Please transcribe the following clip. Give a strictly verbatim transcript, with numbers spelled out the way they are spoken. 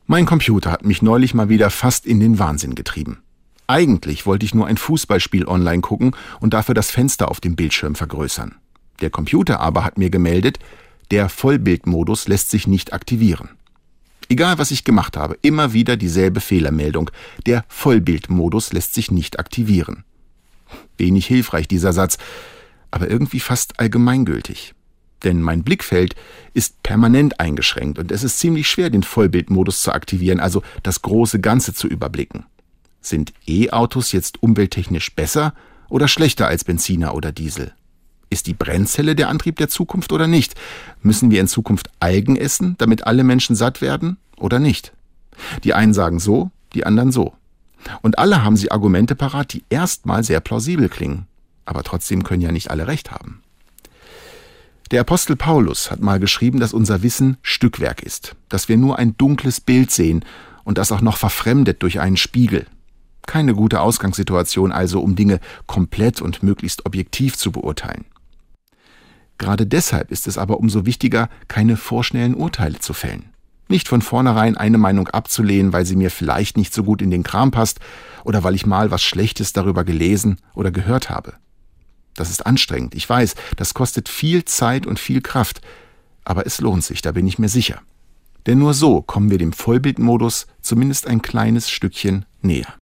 Mein Computer hat mich neulich mal wieder fast in den Wahnsinn getrieben. Eigentlich wollte ich nur ein Fußballspiel online gucken und dafür das Fenster auf dem Bildschirm vergrößern. Der Computer aber hat mir gemeldet, der Vollbildmodus lässt sich nicht aktivieren. Egal was ich gemacht habe, immer wieder dieselbe Fehlermeldung. Der Vollbildmodus lässt sich nicht aktivieren. Wenig hilfreich dieser Satz, aber irgendwie fast allgemeingültig. Denn mein Blickfeld ist permanent eingeschränkt und es ist ziemlich schwer, den Vollbildmodus zu aktivieren, also das große Ganze zu überblicken. Sind E-Autos jetzt umwelttechnisch besser oder schlechter als Benziner oder Diesel? Ist die Brennzelle der Antrieb der Zukunft oder nicht? Müssen wir in Zukunft Algen essen, damit alle Menschen satt werden oder nicht? Die einen sagen so, die anderen so. Und alle haben sie Argumente parat, die erstmal sehr plausibel klingen. Aber trotzdem können ja nicht alle recht haben. Der Apostel Paulus hat mal geschrieben, dass unser Wissen Stückwerk ist, dass wir nur ein dunkles Bild sehen und das auch noch verfremdet durch einen Spiegel. Keine gute Ausgangssituation also, um Dinge komplett und möglichst objektiv zu beurteilen. Gerade deshalb ist es aber umso wichtiger, keine vorschnellen Urteile zu fällen. Nicht von vornherein eine Meinung abzulehnen, weil sie mir vielleicht nicht so gut in den Kram passt oder weil ich mal was Schlechtes darüber gelesen oder gehört habe. Das ist anstrengend, ich weiß, das kostet viel Zeit und viel Kraft, aber es lohnt sich, da bin ich mir sicher. Denn nur so kommen wir dem Vollbildmodus zumindest ein kleines Stückchen näher.